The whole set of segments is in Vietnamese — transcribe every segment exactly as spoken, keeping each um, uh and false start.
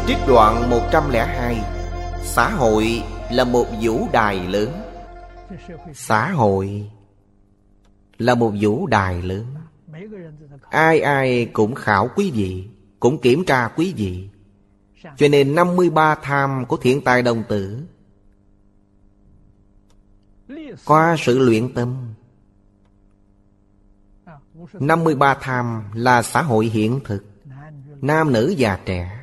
Trích đoạn một trăm lẻ hai. Xã hội là một vũ đài lớn. Xã hội là một vũ đài lớn. Ai ai cũng khảo quý vị, cũng kiểm tra quý vị. Cho nên năm mươi ba tham của Thiện Tài Đồng Tử, qua sự luyện tâm, năm mươi ba tham là xã hội hiện thực, nam nữ già trẻ,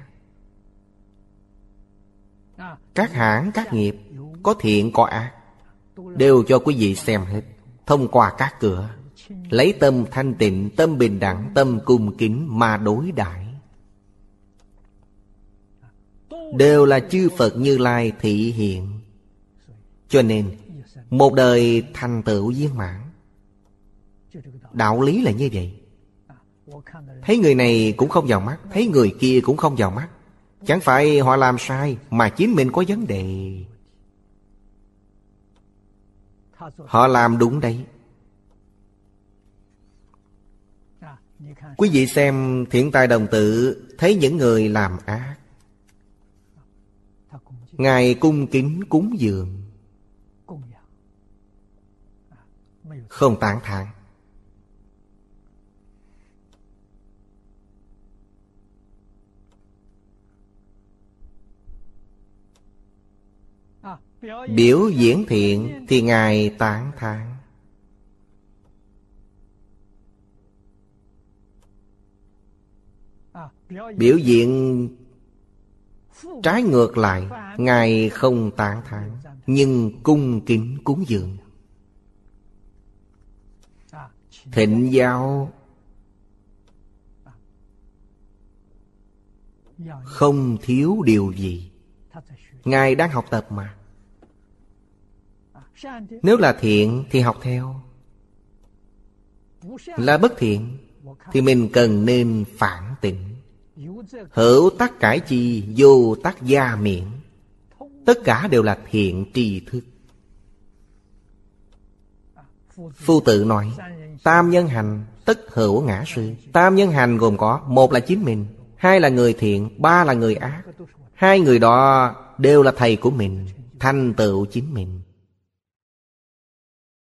các hãng, các nghiệp, có thiện có ác, đều cho quý vị xem hết. Thông qua các cửa, lấy tâm thanh tịnh, tâm bình đẳng, tâm cung kính mà đối đãi, đều là chư Phật Như Lai thị hiện. Cho nên một đời thành tựu viên mãn. Đạo lý là như vậy. Thấy người này cũng không vào mắt, thấy người kia cũng không vào mắt. Chẳng phải họ làm sai, mà chính mình có vấn đề. Họ làm đúng đấy. Quý vị xem Thiện Tài Đồng Tử, thấy những người làm ác, Ngài cung kính cúng dường, không tán thán. Biểu diễn thiện thì Ngài tán thán. Biểu diễn trái ngược lại, Ngài không tán thán, nhưng cung kính cúng dường. Thịnh giáo không thiếu điều gì. Ngài đang học tập mà. Nếu là thiện thì học theo, là bất thiện thì mình cần nên phản tỉnh. Hữu tắc cải chi, vô tắc gia miễn. Tất cả đều là thiện tri thức. Phu Tự nói, tam nhân hành tất hữu ngã sư. Tam nhân hành gồm có: một là chính mình, hai là người thiện, ba là người ác. Hai người đó đều là thầy của mình, thành tựu chính mình.